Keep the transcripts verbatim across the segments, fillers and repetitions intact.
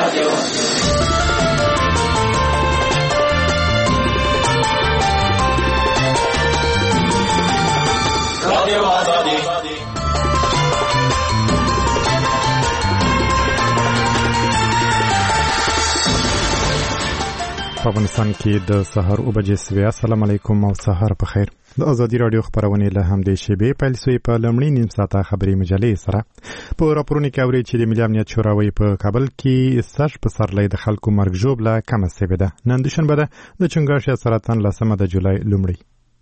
په افغانستان کې د سحر او بجې سوي. السلام علیکم او سحر په خیر. د ازادي رادیو خبرونه له همدې شیبې پیل شوې په لمړی نیم ساعته خبري مجلې سره. په راپورونو کې اوري چې د ملي امنیت شوراوي په کابل کې سش په سرلې د خلکو مرګ ژوبله کم شوې ده. نن دوشنبه ده د چنګاښ سرطان لسمه د جولای لمړی.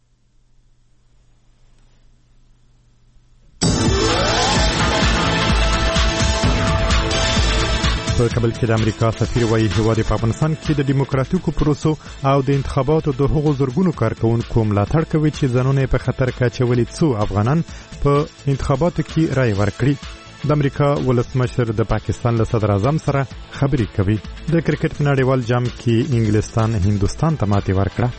په کابل کې د امریکا سفیر وايي هیواد په افغانستان کې د دیموکراتیکو پروسو او د انتخاباتو د حقوقو زرګونو کارکونکو ملاتړ کوي چې ځانونه په خطر کې اچولي څو افغانان په انتخاباتو کې رائے ورکړي. د امریکا ولسمشر د پاکستان له صدر اعظم سره خبرې کوي. د کرکټ په نړیوال جام کې انګلستان هندوستان ته ماتې ورکړه.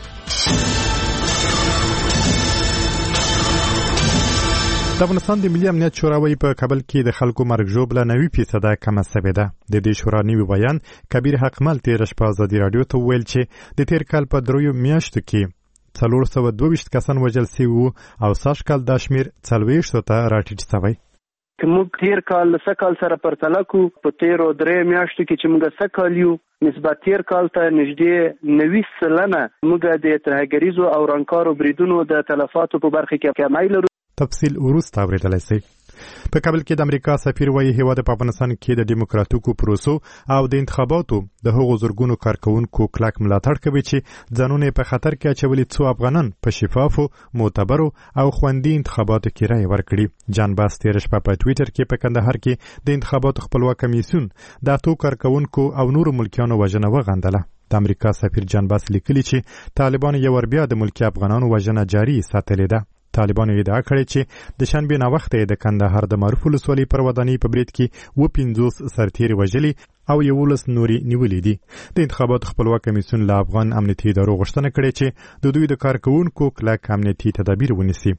د افغانستان د ملي امنیت شوراوي په کابل کې د خلکو مرګ ژوبله نوي فیصد کمه شوې ده. د دې شورا نوي بیان کبیر حقمل تیر شپه ازادي رادیو ته ویل چې د تیر کال په دریو میاشتو کې څلور سوه دوه ویشت کسان وژل شوي وو او سږ کال دا شمېر څلوېښتو ته راټیټ شوی. که موږ تیر کال له سږ کال سره پرتله کړو په تیرو درې میاشتو کې چې موږ سږ کال یو نسبت تیر کال ته نږدې نوي سلنه موږ د ترهګریزو او رانکارو بریدونو د تلفاتو په برخه کې کمی لرو. تفصیل وروسته اورېدلی شئ. په کابل کې د امریکا سفیر وايي هیواد په افغانستان کې د دیموکراتیکو پروسو او د انتخاباتو د حقوقو زرګونو کارکونکو کلک ملاتړ کوي چې ځانونه په خطر کې اچولي څو افغانان په شفافو، معتبرو او خوندي انتخاباتو کې رائے ورکړي. جان باس تیر شپه په ټویټر کې په کندهار کې د انتخاباتو خپلواک کمیسیون د اتو کارکونکو او نورو ملکیانو وژنه وغندله. د امریکا سفیر جان باس لیکلي چې طالبان یو ور بیا د ملکی افغانانو وژنه جاري ساتلې ده. طالبانو ادعا کړې چې د شنبې نه وخت د کندهار د معروف ولسوالۍ پر ودانۍ په برید کې و پنځوس سرتیري وژلي او یولس نوري نیولې دي. د انتخاباتو خپلواک کمیسیون له افغان امنیتي ادارو غوښتنه کړې چې د دوی د کارکونکو کلک امنیتي تدابیر ونیسي.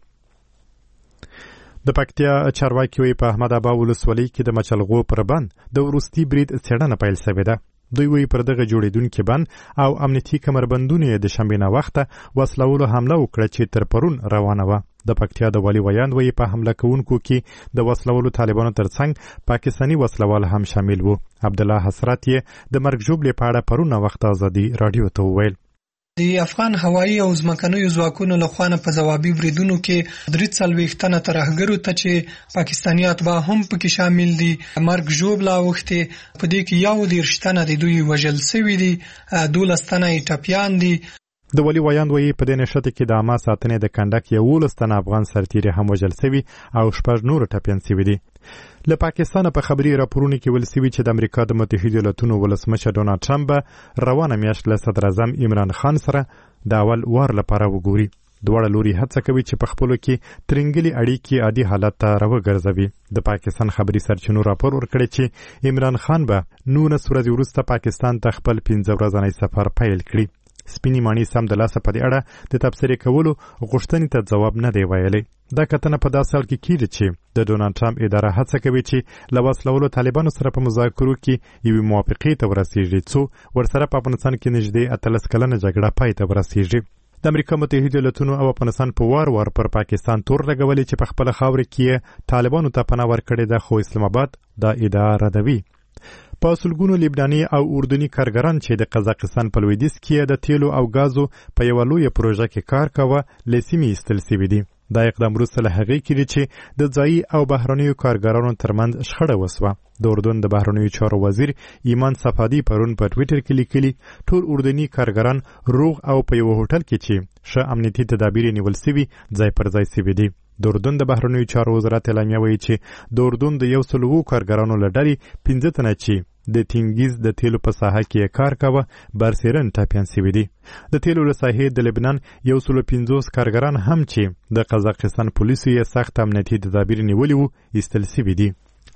د پکتیا چارواکي وایي په احمد ابا ولسوالۍ کې د مچلغو پر بند د وروستي برید څېړنه پیل شوې ده. دوی وی پر دغه جوړیدونکو بند او امنیتي کمربندونه د شنبې نه وخته وسلوالو حمله وکړه چې تر پرون روانه و. د پکتیا د والي ویاند وی په حمله کوونکو کې د وسلوالو طالبانو ترڅنګ پاکستاني وسلوال هم شامل وو. عبد الله حسرت یې د مرګ ژوبلې په اړه پرون وخت ازادي رادیو ته وویل. د افغان هوایي او ځمکنیو ځواکونو لخوا په ځوابي بریدونو کې درې څلوېښت تنه ترهګرو ته چې پاکستاني اتباع هم پکې شامل دي مرګ ژوبله اوښتې. په دې کې یو دېرش تنه د دوی وژل سوي دي، دولس تنه یې ټپیان دي. د ولي ویاند وایي په دې نښته کې د عامه ساتنې د کنډک یولس تنه افغان سرتیري هم وژل سوي او شپږ نور ټپیان سوي دي. له پاکستانه په خبري راپورونو کې ویل سوي چې د امریکا د متحده ایالاتونو ولسمشر ډونالډ ټرمپ روانه میاشت له صدر اعظم عمران خان سره د اول وار لپاره وګوري. دواړه لوري هڅه کوي چې په خپلو کې ترنګلي اړیکې عادي حالت ته راوګرځوي. د پاکستان خبري سرچینو راپور ورکړی چې عمران خان به نولس ورځې وروسته پاکستان ته خپل پنځه ورځنی سفر پیل کړي. سپینې ماڼۍ سم د لاسه په دې اړه د تبصرې کولو غوښتنې ته ځواب نه دی ویلی. دا کتنه په داسې حال کې کېږي چې د ډونالډ ټرمپ اداره هڅه کوي چې له وسلوالو طالبانو سره په مذاکرو کې یوې موافقې ته ورسیږي څو ورسره په افغانستان کې نږدې اتلس کلنه جګړه پای ته ورسیږي. د امریکا متحده ایالاتونو او افغانستان په وار وار پر پاکستان تور لګولې چې په خپل خاور کې طالبانو ته پناه ورکړې ده، خو اسلام آباد دا ادعا ردوي. په سلګونو لبناني او اردني کارګران چې د قزاقستان په لویدیځ کې د تیلو او غازو په یوه لویه پروژه کې کار کاوه له سیمې ایستل سوي دي. دا اقدام وروسته له هغې کېږي چې د ځایي او بهرنیو کارګرانو ترمنځ شخړه وسوه. د اردن د بهرنیو چارو وزیر ایمان صفادي پرون په ټویټر کې لیکلي ټول اردني کارګران روغ او په یوه هوټل کې چې ښه امنیتي تدابیر نیول سوي ځای پر ځای سوي دي. د اردن د بهرنیو چارو وزارت اعلامیه وایي چې د اردن د یو سل اووه کارګرانو له ډلې پنځه تنه چې د تینګیز د تیلو په ساحه کې کار کاوه برسیرن ټپیان سوي دي. د تیلو له ساحې د لبنان یو سل پنځوس کارګران هم چې د قزاقستان پولیسو یې سخت امنیتي تدابیر نیولي وو ایستل سوي دي.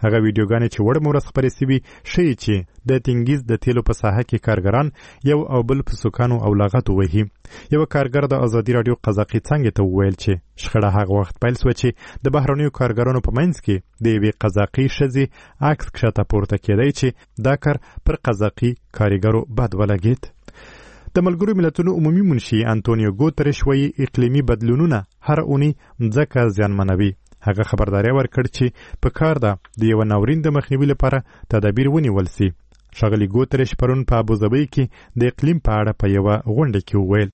هغه ویډیوګانې چې وړ مورس خبرې سوي ښیي چې د تنګیز د تیلو په ساحه کې کارګران یو او بل په سوکانو او لغت ووهي. یو کارګر د ازادي راډیو قزاقي څنګه ته وویل چې شخړه هغه وخت پیل شوه چې د بهرنیو کارګرانو په منځ کې د یوې قزاقي ښځې عکس کښته پورته کېدی چې دا کار پر قزاقي کارګرو بد ولګېد. د ملګرو ملتونو عمومي منشي انټونیو ګوتریش وایي اقلیمي بدلونونه هر اونۍ ځکه زیانمنوي. هغه خبرداري ورکړ چې په کار ده د یو ناورین د مخنیوي لپاره تدابیر ونیول سي. ښاغلي ګوتریش پرون په ابوظبي کې د اقلیم په اړه په یوه غونډه کې وویل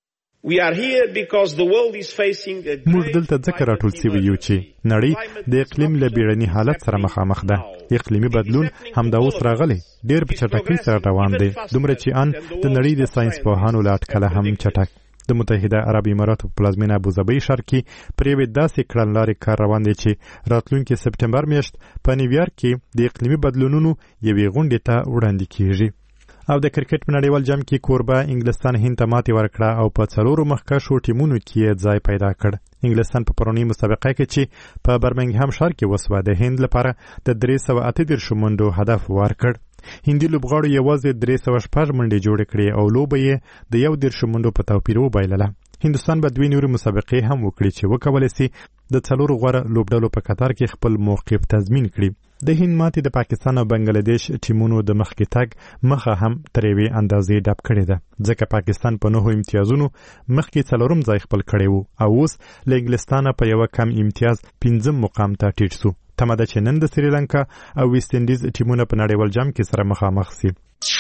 موږ دلته ځکه راټول سوي یو چې نړۍ د اقلیم له بیړني حالت سره مخامخ ده. اقلیمي بدلون همدا اوس راغلی ډېر په چټکۍ سره روان دی، دومره چې ان د نړۍ د ساينس پوهانو له اټکله هم چټک. د متحده عرب اماراتو په پلازمینه ابوظبي ښار کې پر یوې داسې کړنلارې کار روان دی چې راتلونکي سپټمبر میاشت په نیویارک کې د اقلیمي بدلونونو یوې غونډې ته وړاندې کیږي. او د کرکټ په نړیوال جام کې کوربه انګلستان هند ته ماتې ورکړه او په څلورو مخکښو ټیمونو کې ځای پیدا کړ. انګلستان په پرونی مسابقه کې چې په برمنګهم ښار کې وسوه د هند لپاره د درې سوه اته دېرش منډو هدف ورکړ. هندي لوبغاړو یوازې درې سوه شپږ منډې جوړې کړې او لوبه یې د یو دېرشو منډو په توپیر وبایلله. هندوستان به دوې نورې مسابقې هم وکړي چې وکولی سي د څلورو غوره لوبډلو په کتار کې خپل موقف تضمین کړي. د هند ماتې د پاکستان او بنگلاديش ټیمونو د مخکې تګ مخه هم تر یوې اندازې ډب کړې ده، ځکه پاکستان په نهو امتیازونو مخکې څلورم ځای خپل کړی و او اوس له انګلستانه په یوه کم امتیاز پنځم مقام ته ټیټ سو. تمه ده چې نن د سریلانکا او ویسټ انډیز ټیمونه په نړیوال جام کې سره مخامخ سي.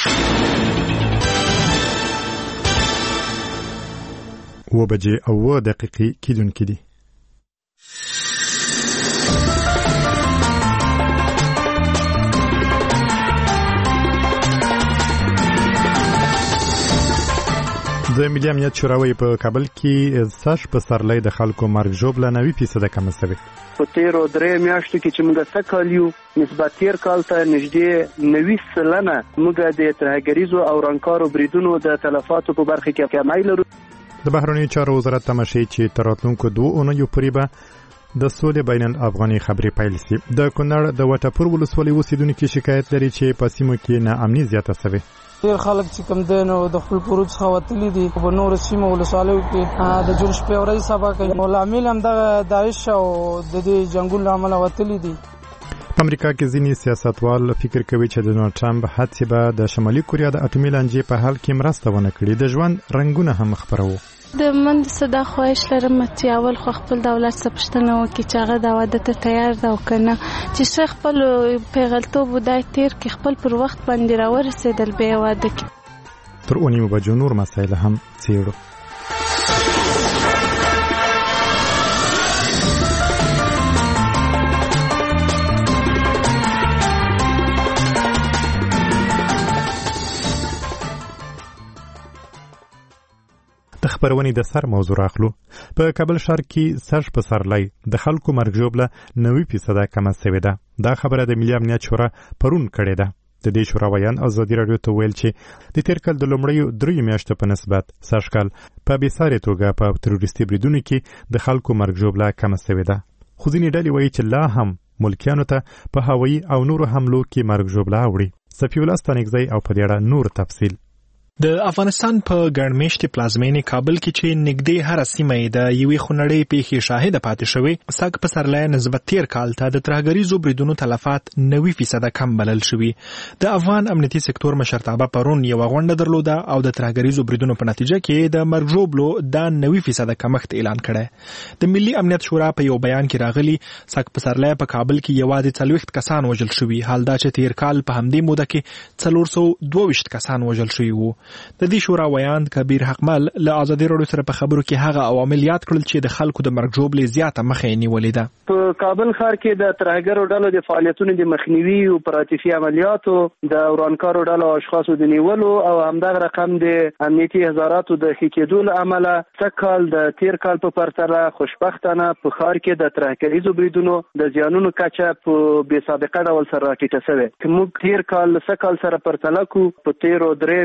و بجې او و دقیقې کیدونکې دي. د ملي امنیت شورا په کابل کې ساش په سرلۍ د خلکو مرګ ژوبله نوي فیصده کمه شوې. په تیرو درې میاشتو کې چې موږ سږ یو نسبت تیر کال ته نږدې نوي سلنه موږ د ترهګریزو او رانکارو بریدونو د تلفاتو په برخه کې کمی لرو. د بهرنیو چارو وزارت تماشې چې تر راتلونکو دوه اونیو پورې به د سولې بین الافغاني خبرې پیل شي. د کونړ د وټپور ولسوالۍ اوسیدونکو شکایت لري چې په سیمو کې ناامني زیاته شوې. ډېر خلک چې کوم دی نو د خپل پروج څخه وتلي دي په نورو سیمو ولسوالیو کې د جوړ شپې ورځې سبا کوي. لامل همدغه داعش او د دې جنګونو له امله وتلي دي. په امریکا کې ځینې سیاستوال فکر کوي چې ډونالډ ټرمپ هڅې به د شمالي کوریا د اټومي لانجې په حل کې مرسته ونه کړي. د ژوند رنګونه هم خپروو. د من صدا خواهش لرم چې اول خو خپل دولت څخه پوښتنه وکړي چې هغه د واده ته تیار ده او کنه، چې شیخ خپل پیغلتوب ودای تیر کې خپل پر وخت باندې راورسېدل به واده کې. تر اونیو بجو نور مسایل هم څیړو. د خبرونې د سر موضوع راخلو. په کابل ښار کې سرش په سرلۍ د خلکو مرګ ژوبله نوي فیصده کمه شوې ده. دا خبره د ملي امنیت شورا پرون کړې ده. د دې شورا ویان ازادي راډیو ته ویل چې د تیر کال د لومړیو دریو میاشتو په نسبت سږ کال په بېسارې توګه په تروریستي بریدونو کې د خلکو مرګ ژوبله کمه شوې ده. خو ځینې ډلې وایي چې لا هم ملکیانو ته په هوایي او نورو حملو کې مرګ ژوبله اوړي. صفي الله ستانکزی او په دې اړه نور تفصیل. د افغانستان په ګڼمېشتې پلازمینې کابل کې چې نږدې هره سیمه یې د یوې خونړۍ پیښې شاهده پاتې شوې، سږ په سرلۍ نسبت تیر کال ته د ترهګریزو بریدونو تلفات نوي فیصده کم بلل شوي. د افغان امنیتي سکتور مشرتابه پرون یوه غونډه درلوده او د ترهګریزو بریدونو په نتیجه کې د مرګ ژوبلو دا نوي فیصده کمښت اعلان کړی. د ملي امنیت شورا په یو بیان کې راغلي سږ په سرلۍ په کابل کې یوازې څلوېښت کسان وژل شوي، حال دا چې تیر کال په همدې موده کې څلور سوه دوه ویشت کسان وژل شوي وو. د دې شورا ویاند کبیر حقمل له ازادي راډیو سره په خبرو کې هغه عوامل یاد کړل چې د خلکو د مرګ ژوبلې زیاته مخه یې نیولې ده. په کابل ښار کې د ترهګرو ډلو د فعالیتونو د مخنیوي او اپراتیفي عملیاتو د ورانکارو ډلو اشخاصو د نیولو او همدغه رقم د امنیتي هزاراتو د ښه کېدو له امله سږ کال د تیر کال په پرتله خوشبختانه په ښار کې د ترهګریزو بریدونو د زیانونو کچه په بې سابقه ډول سره راټیټه شوې. که موږ تیر کال سږ کال سره پرتله کړو، په تیرو درې میاشتو کې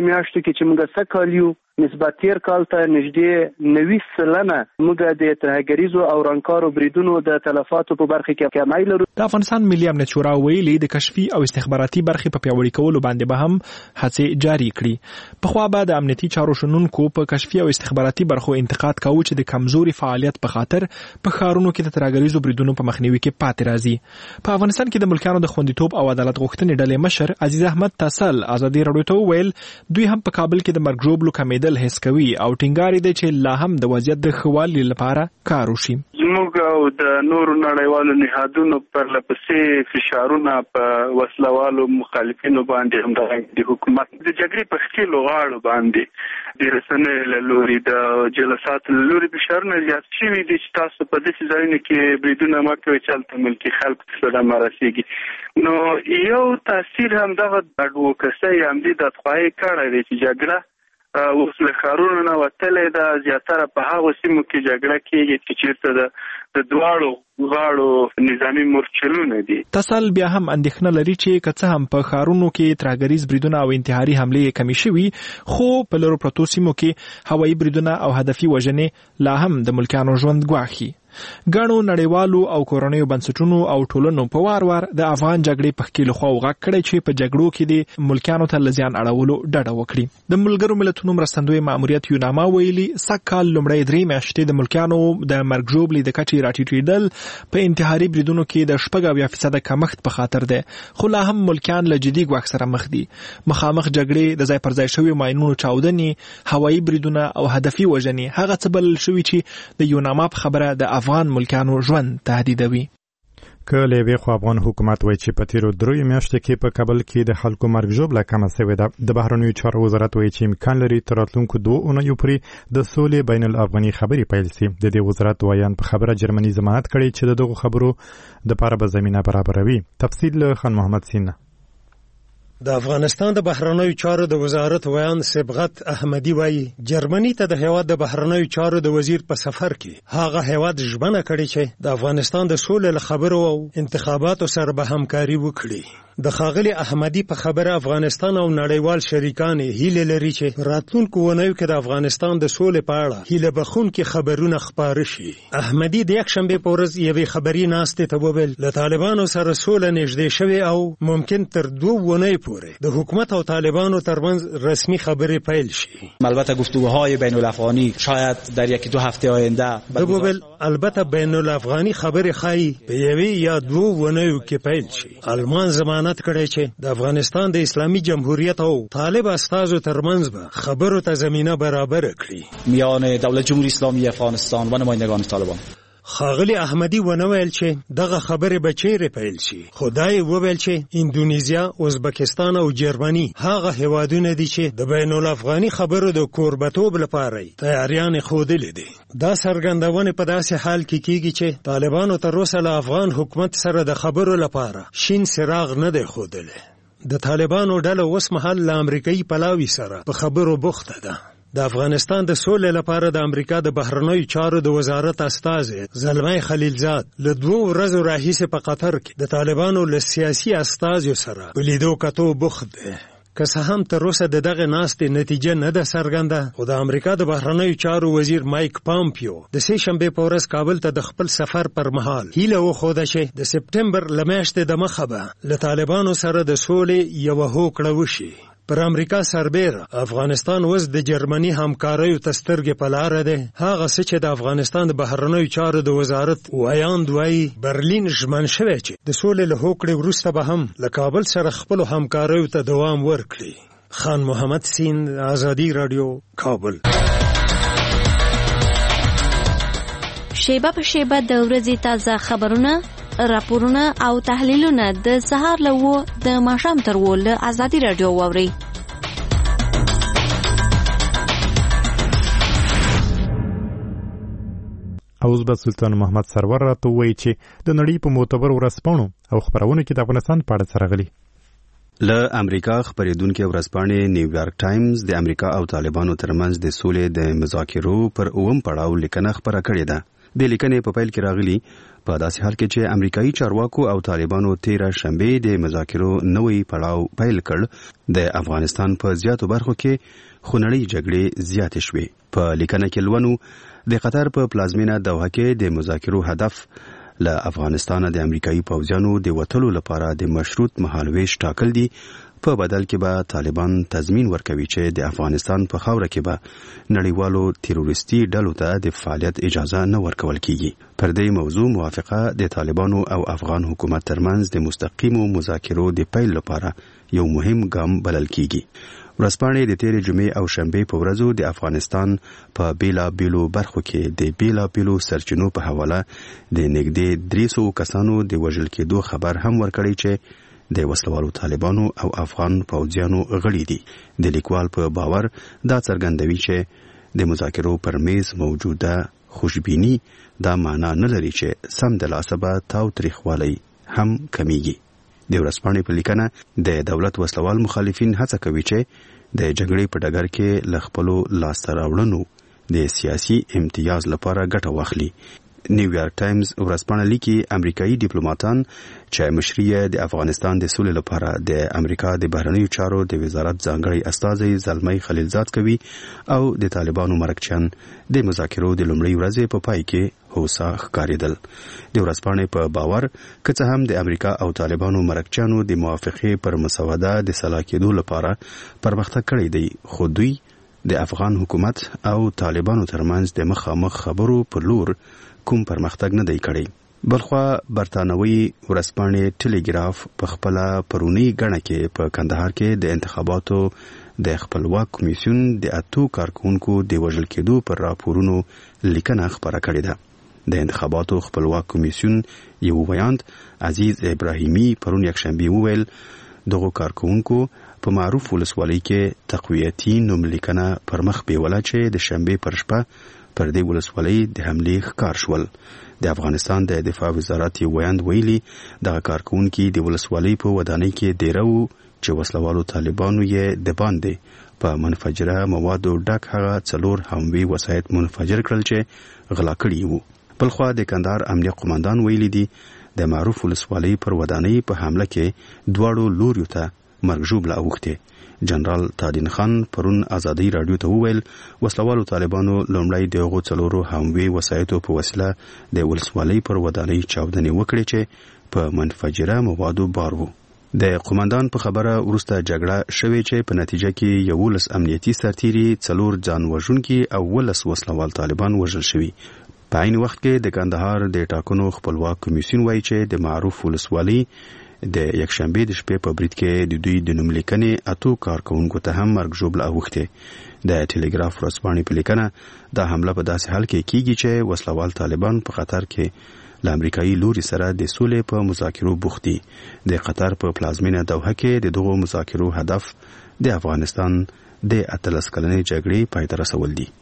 کې چې موږ سکال یو نسبت تیر کال ته نږدې نوي سلنه موږ د ترهګریزو او رانکارو بریدونو د تلفاتو په برخه کې کمی لرو. د افغانستان ملي امنیت شورا ویلي د کشفي او استخباراتي برخې په پیاوړي کولو باندې به هم هڅې جاري کړي. په خوا به د امنیتي چارو شنونکو په کشفي او استخباراتي برخو انتقاد کاوه چې د کمزوري فعالیت په خاطر په ښارونو کې د ترهګریزو بریدونو په مخنیوي کې پاتې راځي. په افغانستان کې د ملکیانو د خوندیتوب او عدالت غوښتنې ډلې مشر عزیز احمد تسل ازادي راډیو ته وویل دوی هم په کابل کې د مرګ ژوبلو کمیدل حس کوي او ټینګار دی چې لا هم د وضعیت د ښه والي لپاره کار وشي. زموږ او د نورو نړیوالو نهادونو پر لپسې فشارونه په وسلوالو مخالفینو باندې همدارنګه د حکومت د جګړې په ښکیلو غاړو باندې د رسنیو له لوري د جلساتو له لوري فشارونه زیات شوي دي چې تاسو په داسې ځایونو کې بریدونه مه کوئ چې هلته ملکي خلکو ته صدمه رسېږي. نو یو تاثیر همدغه اډوکسۍ همدې دادخواهي کړی دی چې جګړه اوس له ښارونو نه وتلې ده. زیاتره په هغو سیمو کې جګړه کېږي چې چېرته د د دواړو غاړو نظامي مورچلونه دي. تسل بیا هم اندېښنه لري چې که څه هم په ښارونو کې ترهګریز بریدونه او انتحاري حملې کمې شوي خو په لرو پرتو سیمو کې هوایي بریدونه او هدفي وژنې لا هم د ملکیانو ژوند ګواښي. ګڼو نړیوالو او کورنیو بنسټونو او ټولنو په وار وار د افغان جګړې په ښکیلو خواو غږ کړی چې په جګړو کې د ملکیانو ته له زیان اړولو ډډه وکړي. د ملګرو ملتونو مرستندوی ماموریت یوناما ویلي سږ کال لومړی درې میاشتې د ملکیانو د مرګ ژوبلې د کچې راټیټېدل په انتحاري بریدونو کې د شپږ اویا فیصده کمښت په خاطر دی خو لا هم ملکیان له جدي ګواښ سره مخ دي. مخامخ جګړې د ځای پر ځای شوي ماینونو چاودنې هوایي بریدونه او هدفي وژنې هغه څه بلل شوي چې د یوناما په خبره د افغان ملکیانو ژوند تهدیدوي. که له یوې خوا افغان حکومت وایي چې په تیرو دریو میاشتو کې په کابل کې د خلکو مرګ ژوبله کمه سوې ده، د بهرنیو چارو وزارت وایي چې امکان لري تر راتلونکو دوو اونیو پورې د سولې بین الافغاني خبرې پیل سي. د دې وزارت وایان په خبره جرمني ضمانت کړی چې د دغو خبرو دپاره به زمینه برابروي. تفصیل له خان محمد سینه. د افغانستان د بهرنیو چارو د وزارت ویان صبغت احمدی وایي جرمني ته د هیواد د بهرنیو چارو د وزیر په سفر کې هغه هیواد ژمنه کړې چې د افغانستان د سولې له خبرو او انتخاباتو سره به همکاري وکړي. د ښاغلي احمدي په خبره افغانستان او نړیوال شریکان هیله لري چې راتلونکو اونیو کې د افغانستان د سولې په اړه هیله بخونکي خبرونه خپاره شي. احمدي د یکشنبې په ورځ یوې خبري ناستې ته وویل له طالبانو سره سوله نږدې شوې او ممکن تر دوه اونیو پورې د حکومت او طالبانو ترمنځ رسمي خبرې پیل شي. البته گفتگوهای بین الافغانی شاید در یکی دو هفته آینده د وویل البته بین الافغانی خبرې خای په یوې یا دوه اونیو کې پیل شي. آلمان زمانه ضمانت کړی چې د افغانستان د اسلامي جمهوریت او طالب استازو ترمنځ به خبرو ته زمینه برابر کړي میان دولت جمهوری اسلامی افغانستان و نمایندگان طالبان. ښاغلي احمدي ونه ویل چې دغه خبرې به چیرې پیل شي، خو دا یې وویل چې اندونیزیا، ازبکستان او جرمني هغه هیوادونه دي چې د بین الافغاني خبرو د کوربتوب لپاره تیاریان ښودلې دي. دا څرګندونه په داسې حال کې کیږي چې طالبانو تر اوسه له افغان حکومت سره د خبرو لپاره شین څراغ نه دی ښودلی. د طالبانو ډله اوس مهال له امریکایي پلاوي سره په خبرو بوخته ده. د افغانستان د سولې لپاره د امریکا د بهرنیو چارو د وزارت استازی زلمي خلیلزاد له دوه ورځو راهیسې په قطر کې د طالبانو له سیاسي استازیو سره په لیدو کتو بوخت دی. که څه هم تر اوسه د دغه ناستې نتیجه نه ده څرګنده، خو د امریکا د بهرنیو چارو وزیر مایک پامپیو د سې شنبې په ورځ کابل ته د خپل سفر پر مهال هیله وښوده چې د سپټمبر له میاشتې د مخه به له طالبانو سره د سولې یوه هوکړه وشي. پر امریکا سربیره افغانستان اوس د جرمني همکاریو ته سترګې په لاره دی. هغه څه چې د افغانستان د بهرنیو چارو د وزارت ویاند وایي برلین ژمن شوی چې د سولې له هوکړې وروسته به هم له کابل سره خپلو همکاریو ته دوام ورکړي. خان محمد سین، آزادي راډیو، کابل. شیبه په شیبه د ورځې تازه خبرونه، راپورونه او تحلیلونه د سهار له وو د ماښام تر وو له آزادي راډیو واورئ. اوس به سلطان محمد سرور راته وایي چې د نړۍ په معتبر ورځپاڼو او خپرونو کې د افغانستان په اړه څه راغلي. له امریکا خبرېدونکې ورځپاڼې نیویارک ټایمز د امریکا او طالبانو ترمنځ د سولې د مذاکرو پر اووم پړاو لیکنه خپره کړې ده. د لیکنې په پیل کې راغلي په داسې حال کې چې امریکایي چارواکو او طالبانو تیره شنبه د مذاکرو نوې پړاو پیل کړ د افغانستان په زیاتو برخو کې خونړۍ جګړې زیاتې شوې. په لیکنه کې لونو د قطر په پلازمینه دوحه کې د مذاکرو هدف له افغانستان د امریکایي پوځیانو د وټلو لپاره د مشروط مهالويش ټاکل دي. په بدل کې به طالبان تضمین ورکوي چې د افغانستان په خاوره کې به نړیوالو تیروریستي ډلو ته د فعالیت اجازه نه ورکول کیږي. پر دې موضوع موافقه د طالبانو او افغان حکومت ترمنځ د مستقیمو مذاکرو د پیل لپاره یو مهم ګام بلل کیږي. ورځپاڼې د تیرې جمعې او شنبې په ورځو د افغانستان په بیلا بیلو برخو کې د بیلا بیلو سرچینو په حواله د نږدې درې سوو کسانو د وژل کېدو خبر هم ورکړی چې د وسلوالو طالبانو او افغان پوځیانو غړي دي. د لیکوال په باور دا څرګندوي چې د مذاکرو پر میز موجوده خوشبینی دا معنا نه لري چې سم د لاسه به تاو تریخوالی هم کمیږي. د ورځپاڼې په لیکنه د دولت وسلوال مخالفین هڅه کوي چې د جګړې په ډګر کې له خپلو لاسته راوړنو د سیاسي امتیاز لپاره ګټه واخلي. نیویارک ټایمز ورځپاڼه لیکي امریکایي ډیپلوماټان چې مشري د افغانستان د سولې لپاره د امریکا د بهرنیو چارو د وزارت ځانګړی استازی زلمی خلیلزاد کوي او د طالبانو مرکچیان د مذاکرو د لومړۍ ورځې په پای کې هوسا ښکارېدل. د ورځپاڼې په باور که څه هم د امریکا او طالبانو مرکچیانو د موافقې پر مسوده د سلا کېدو لپاره پرمختګ کړی دی، خو دوی د افغان حکومت او طالبانو ترمنځ د مخامخ خبرو په لور کوم پرمختګ نه دی کړی. بلخوا برتانوي ورځپاڼې ټلګراف په خپل پرونی غړنه کې په کندهار کې د انتخاباتو د خپلواک کمیسیون د اتو کارکونکو د وژل کېدو پر راپورونو لیکنه خبره کړې ده. د انتخاباتو خپلواک کمیسیون یو ویاند عزیز ابراهیمی پرون یکشنبه وویل دغه کارکونکو په معروف ولسوالۍ کې تقویتی نوم لیکنه پر مخ بیوله چې د شنبه پر شپه پر دې ولسوالۍ د حملې ښکار شول. د افغانستان د دفاع وزارت یو ویاند ویلي دغه کارکونکي د ولسوالۍ په ودانۍ کې دیره وو چې وسلوالو طالبانو یې د باندې په منفجره موادو ډک هغه څلور هموي وسایط منفجر کړل چې غلا کړي وو. بلخوا د کندهار امنیه قومندان ویلي دي د معروف ولسوالۍ پر ودانۍ په حمله کې دواړو لوریو ته مرګ ژوبله اوښتې. جنرال تادین خان پرون ازادي رادیو ته وویل وسلوالو طالبانو لومړی د هغو څلورو هموي وسایطو په وسیله د ولسوالۍ پر ودانۍ چاودنې وکړې چې په منفجره موادو بار وو. د قومندان په خبره وروسته جګړه شوې چې په نتیجه کې یولس امنیتي سرتیري څلور ځان وژونکي او ولس وسلوال طالبان وژل شوي. په عین وخت کې د کندهار د ټاکنو خپلواک کمیسیون وایي چې د معروف ولسوالۍ د یکشنبه د شپې په برید کې د دوی د نوم لیکنې اتو کارکونکو ته هم مرګ ژوبله اوښتې. د ټلګراف ورځپاڼې په لیکنه دا حمله په داسې حال کې کیږي چې وسلوال طالبان په قطر کې له امریکایي لوري سره د سولې په مذاکرو بوخت دي. د قطر په پلازمینه دوحه کې د دغو مذاکرو هدف د افغانستان د اتلس کلنې جګړې پای ته رسول دي.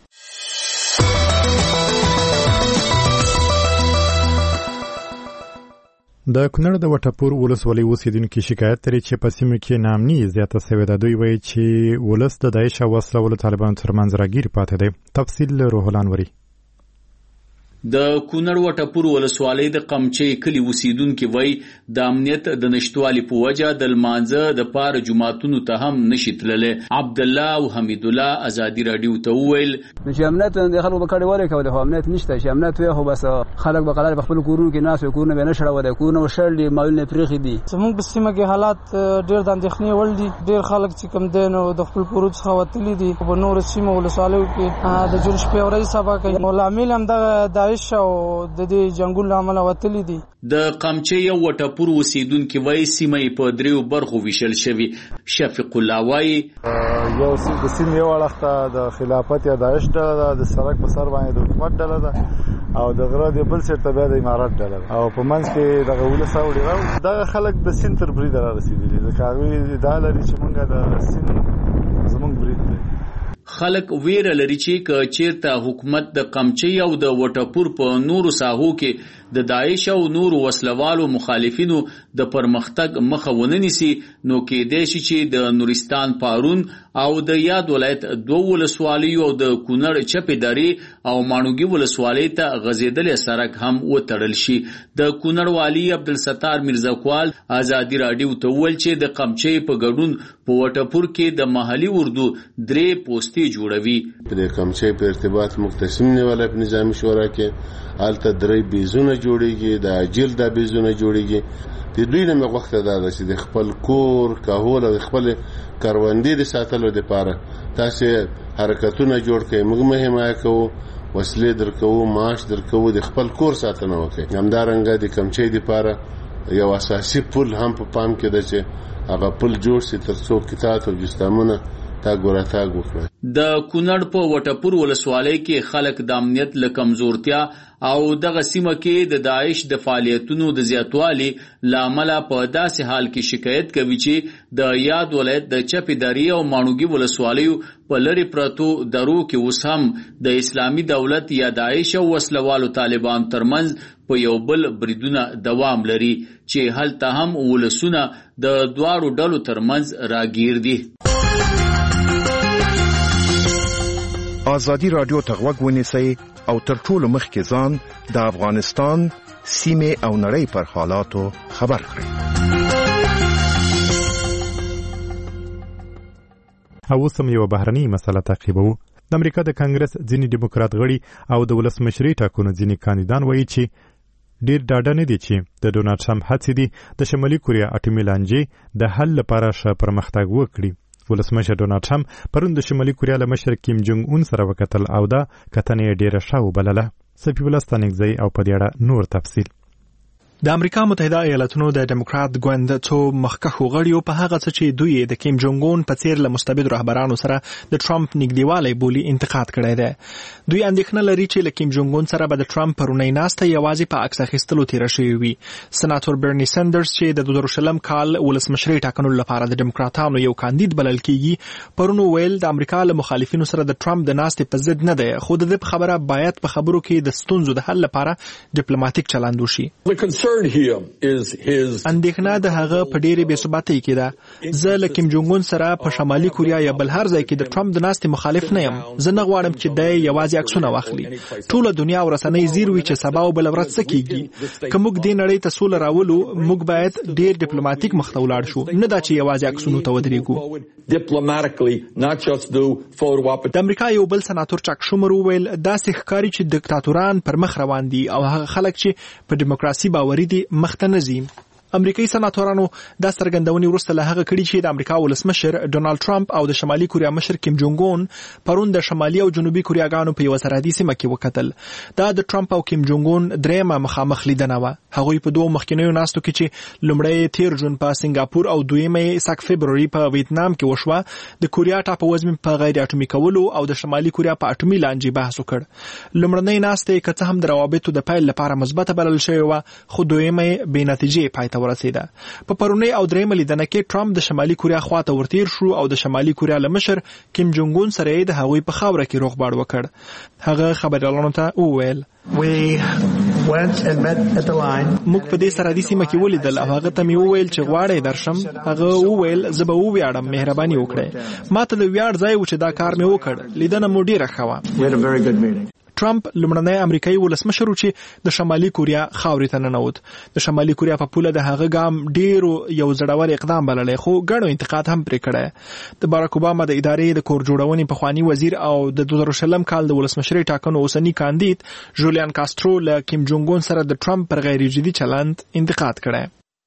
د کونړ د وټپور ولسوالۍ اوسیدونکي شکایت لري چې په سیمه کې ناامني زیاته شوې ده. دوی وایي چې ولس د داعش او وسلوالو طالبانو ترمنځ راګیر پاتې دی. تفصیل روحلان وري. د کونړ وټپور ولسوالۍ د قمچې کلی اوسیدونکي وایي د امنیت د نشټوالي په وجه د لمانځه د پاره جماعتونو ته هم نشي تللی. عبد الله او حمید الله ازادي رادیو ته وویل چې امنیت د خلکو په کډه وره کوي، خو امنیت نشته. چې امنیت وي خو بس خلک به قرار په خپل کورونو کې ناس کورونه به نشړه ودا کورونه وشړلي مالونه پرېخي دي. زموږ په سیمه کې حالات ډېر د اندېښنې وړ دي. ډېر خلک چې کم دین او د خپل پروت څخه وتلي دي. په نور سیمه ولسوالۍ کې د جون شپې ورځ سبا کوي. مولامل هم د داعش او د دې جنگونو عمل وتلی دي. د قمچې یو وټپور اوسیدونکي وایي سیمه په دریو برخو ویشل شوی. شفیق الله وایي یو د سیمه یو اړخته د خلافت یا داعش ډله ده، د سړک په سر باندې د حکومت ډله ده او د غره د بل سر ته بیا د امارات ډله ده او په منځ کې دغه ولسوالۍ راو دغه خلک د سین تر برید را رسیدلي. د کاوی د لري چې مونږه د سین زمونږ برید دی. خلک ویره لري چې که چیرته حکومت د قمچې او د وټپور په نورو ساحو کې د داعش او نور وسلوالو مخالفینو د پرمختګ مخه ونه نیسي نو کېدای شي چې د نورستان پارون او د یاد ولایت دوه ولسوالیو او د کونړ چپیداری او مانوګي ولسوالۍ ته غزیدلې سړک هم وتړل شي. د کونړ والی عبدالستار میرزاکوال ازادي رادیو ته وویل چې د قمچې په ګډون په وټپور کې د محلي اردو درې پوسټي جوړوي. په قمچې په ارتباط مختصم نیولای په نظامی شورا کې الته درې بیزونه جوړیږي، د اجل د بیزونه جوړیږي. د دوی نه وخت دا چې د خپل کور کاهول او خپل کاروندې د ساتلو لپاره تاسو حرکتونه جوړ کړئ. موږ مهمه کوو وسلې درکو، معاش درکو، د خپل کور ساتنه وکړئ. همدارنګه د کمچې لپاره یو اساسي پل هم په پام کې ده چې هغه پل جوړ شي ترڅو کتاب او جستامونه تا ګوره تا وکړي. د کونړ په وټپور ولسوالۍ کې خلک د امنیت له کمزورتیا او دغه سیمه کې د داعش د فعالیتونو د زیاتوالي لامل په داسې حال کې شکایت کوي چې د یاد ولایت د چپیداری او مانوګي ولسوالیو په لری پرتو درو کې اوس هم د اسلامي دولت یا داعش او وسلوالو طالبان ترمنځ په یو بل بریدونه دوام لري چې هلته هم ولسونه د دواړو ډلو ترمنځ راګیر دي. آزادی رادیو ته غوږ ونیسئ او تر ټولو مخکې ځان د افغانستان سیمې او نړۍ پر حالاتو خبر کړئ. او اوس هم یوه بهرنۍ مسله تعقیبوو. د امریکا د کانګرس ځینې ډیموکرات غړي او د ولسمشرۍ ټاکنو ځینې کاندیدان وایي چې ډیر ډاډه نه دي چې د ډونالډ ټرمپ هڅې دي د شمالي کوریا اټومي لانجې د حل لپاره ښه پرمختګ وکړي. ولسمشر ډونالډ ټرمپ پرون د شمالي کوریا له مشر کیم جونګ اون سره وکتل او دا کتنه یې ډیره ښه وبلله. صفي الله ستانکزی او په دې اړه نور تفصیل. د امریکا متحده ایالاتونو د ډیموکرات ګوند څو مخکښو غړیو په هغه څه چې دوی د کیم جونګ اون په څیر له مستبد رهبرانو سره د ټرمپ نږدېوالی بولي انتقاد کړی دی. دوی اندېښنه لري چې له کیم جونګ اون سره به د ټرمپ پرونۍ ناسته یوازې په عکس اخیستلو تیره شوې وي. سناتور برني سندرز چې د دوه زره شلم کال ولسمشرۍ ټاکنو لپاره د ډیموکراتانو یو کاندید بلل کیږي، پرون ویل د امریکا له مخالفینو سره د ټرمپ د ناستې په ضد نه دی، خو د دې په خبره باید په خبرو کې د ستونزو د حل لپاره ډیپلوماټیک چلند وشي. اندېښنه د هغه په ډېرې بې ثباتۍ کې ده. زه له کیم جونګ اون سره په شمالي کوریا یا بل هر ځای کې د ټرمپ د ناستې مخالف نه یم. زه نه غواړم چې دی یوازې عکسونه واخلي. ټوله دنیا او رسنۍ زیر وي چې سبا او بل ورځ څه کیږي. که موږ دې نړۍ ته سوله راولو، موږ باید ډېر ډیپلوماټیک مخ ته ولاړ شو، نه دا چې یوازې عکسونو ته ودرېږو. د امریکا یو بل سناتور چاک شومر وویل داسې ښکاري چې دیکتاتوران پر مخ روان دي او هغه خلک چې په ډیموکراسي باوري دي مخ ته نه ځي. امریکایي سناتورانو دا څرګندونې وروسته له هغه کړي چې د امریکا ولسمشر ډونالډ ټرمپ او د شمالي کوریا مشر کیم جونګ اون پرون د شمالي او جنوبي کوریاګانو په یوه سرحدي سیمه کې وکتل. دا د ټرمپ او کیم جونګ اون درېیمه مخامخ لیدنه وه. هغوی په دوو مخکینیو ناستو کې چې لومړی تیر جون په سنګاپور او دویمه ساک فبروري په ویتنام کې وشوه، د کوریا ټاپووزمې په غیر اټومي کولو او د شمالي کوریا په اټومي لانجې بحث وکړ. لومړنۍ ناستې که څه هم د روابطو د پیل لپاره مثبته بلل شوې وه، خو دویمه بې نتیجې پای ته ورسېده. په پرونۍ او درېیمه لیدنه کې ټرمپ د شمالي کوریا خواته ورتیر شو او د شمالي کوریا له مشر کیم جونګ اون سره یې د هغوی په خاوره کې روغبړ وکړ. هغه خبریالانو ته وویل موږ په دې سرحدي سیمه کې ولیدل او هغه ته مې وویل چې غواړئ درشم. هغه وویل زه به وویاړم، مهرباني وکړئ. ما ته د ویاړ ځای و چې دا کار مې وکړ. لیدنه مو ډېره ښه وه. ټرمپ لومړنی امریکایي ولسمشر و چې د شمالي کوریا خاورې ته ننوت. د شمالي کوریا په پوله د هغه ګام ډېرو یو زړور اقدام بللی، خو ګڼو انتقاد هم پرې کړی. د باراک اوباما د ادارې د کور جوړونې پخواني وزیر او د دوه زره شلم کال د ولسمشرۍ ټاکنو اوسني کاندید جولیان کاسترو له کیم جونګ اون سره د ټرمپ پر غیر جدي چلند انتقاد کړی.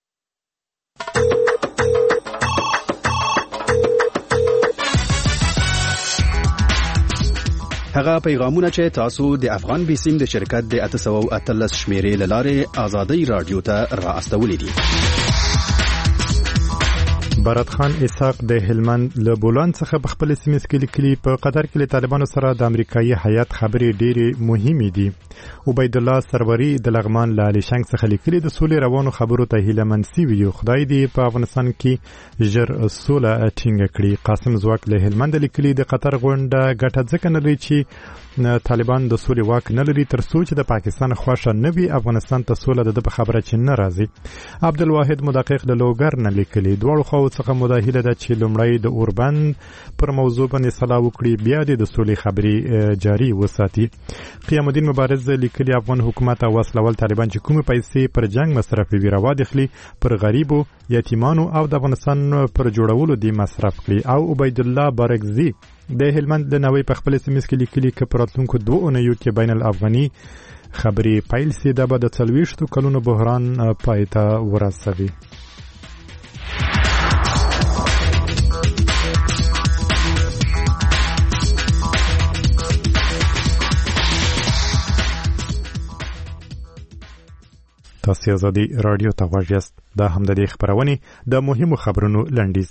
هغه پیغامونه چې تاسو د افغان بیسیم د شرکت د اته سوه اتلس شمیرې له لارې آزادۍ راډیو ته را استولې دي. بارات خان اسحاق د هلمند له بولان څخه په خپل سیمه کې لیکلي په قطر کې له طالبانو سره د امریکایي هیئت خبرې ډېرې مهمې دي. عبید الله سروري د لغمان له علي شنګ څخه لیکلي د سولې روانو خبرو ته هیله مند سوي یو. خدای دې په افغانستان کې ژر سوله ټینګه کړي. قاسم زواک له هلمند لیکلي د قطر غونډه ګټه ځکه نه لري چې طالبان د سولې واک نه لري تر څو چې د پاکستان خوښه نه وي افغانستان ته سوله د په خبره چې نه راځي. عبدالواحد مدقق د لوګر نه لیکلي دواړو خواو څخه مداهله ده چې لومړی د اوربند پر موضوع باندې صلاح وکړي بیا د سولې خبرې جاري وساتي. قیام الدین مبارز لیکلي افغان حکومت او وسلوال طالبان چې کومه پیسې پر جنگ مصرفوي روا دخلي پر غریبو یتیمانو او د افغانستان پر جوړولو دی مصرف کړي. او عبید الله بارکزی د هلمند د نوې په خپل سیمه کې لیکلي چې په راتلونکو دوه اونیو کې بین الافغاني خبرې پیل سي د بعد څلويشتو کلونو بحران پای ته ورسوي. تاسو آزادي رادیو ته غوږ یاست. دا هم د دې خبرونه د مهمو خبرونو لنډیز.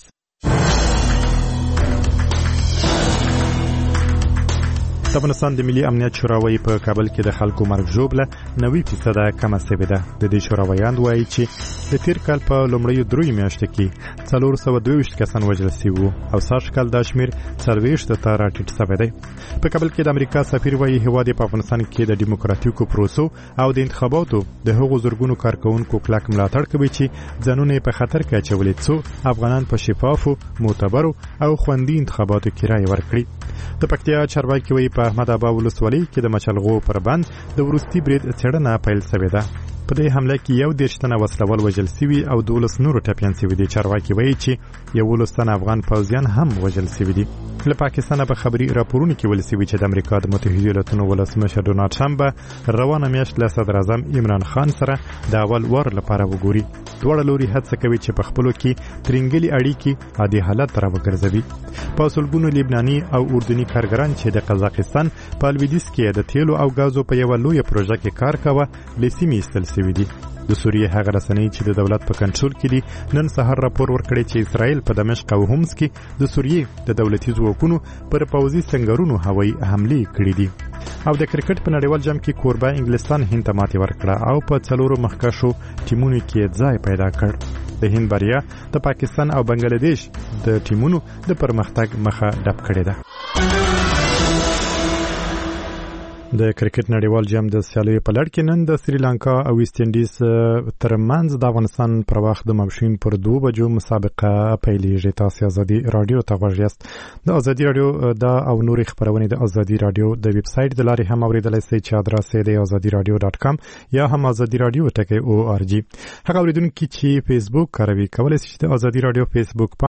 د افغانستان د ملي امنیت شوراوی په کابل کې د خلکو مرګ ژوبله نوي فیصده کمه شوې ده. د دې شوراویان وایي چې د تیر کال په لومړیو دریو میاشتو کې څلور سوه دوه ویشت کسان وژل شوي وو او سږ کال دا شمېر څلوېښتو ته راټیټ شوی دی. په کابل کې د امریکا سفیر وایي هیواد په افغانستان کې د ډیموکراتیکو پروسو او د انتخاباتو د هغو زرګونو کارکونکو کلک ملاتړ کوي چې ځانونه په خطر کې اچولي څو افغانان په شفافو معتبرو او خوندي انتخاباتو کې رایه ورکړي. د پکتیا چارواکي وایي په احمد ابا ولسوالۍ کې د مچلغو پر بند د وروستي برید څېړنه پیل شوې ده. په دې حمله کې یو دېرش تنه وسلوال وژل شوي او دولس نورو ټپیان شوي دي. چارواکي وایي چې یولس تنه افغان پوځیان هم وژل شوي دي. له پاکستانه په خبري راپورونو کې ویل شوي چې د امریکا د متحده ایالاتونو ولسمشر ډونالډ ټرمپ به روانه میاشت له صدر اعظم عمران خان سره د اول وار لپاره وګوري. دواړه لوري هڅه کوي چې په خپلو کې ترنګلي اړیکې عادي حالت ته راوګرځوي. په سلګونو لبناني او اردني کارګران چې د قزاقستان په لویدیځ کې د تیلو او غازو په یوه لویه پروژه کې کار کاوه له سیمې ایستل شوي دي. د سوریې هغه رسنۍ چې د دولت په کنټرول کې دي نن سهار راپور ورکړی چې اسرائیل په دمشق او هومس کې د سوریې د دولتي ځواکونو پر پوځي سنگرونو هوایي حملې کړې دي. او د کرکټ په نړیوال جام کې کوربه انګلستان هند ته ماتې ورکړه او په څلورو مخکښو ټیمونو کې ځای پیدا کړ. د هند بریا د پاکستان او بنگلاديش د ټیمونو د پرمختګ مخه ډب کړې ده. د کرکټ نړیوال جام د سیالیو په لړ کې نن د سریلانکا او ویسټ انډیز ترمنځ د افغانستان پر وخت د ماپښین پر دوه بجو مسابقه پیلېږي. تاسو آزادي رادیو ته غوږ یاست. د آزادي رادیو دا او نورې خبرونه د آزادي رادیو د ویب سټ د لارې هم اوریدلای شئ چې ادرس یې د آزادي رادیو ډاټ کام یا هم آزادي رادیو ټکی او ار جی. هغه اوریدونکو چې فیسبوک کاروي کولای شي د آزادي رادیو فیسبوک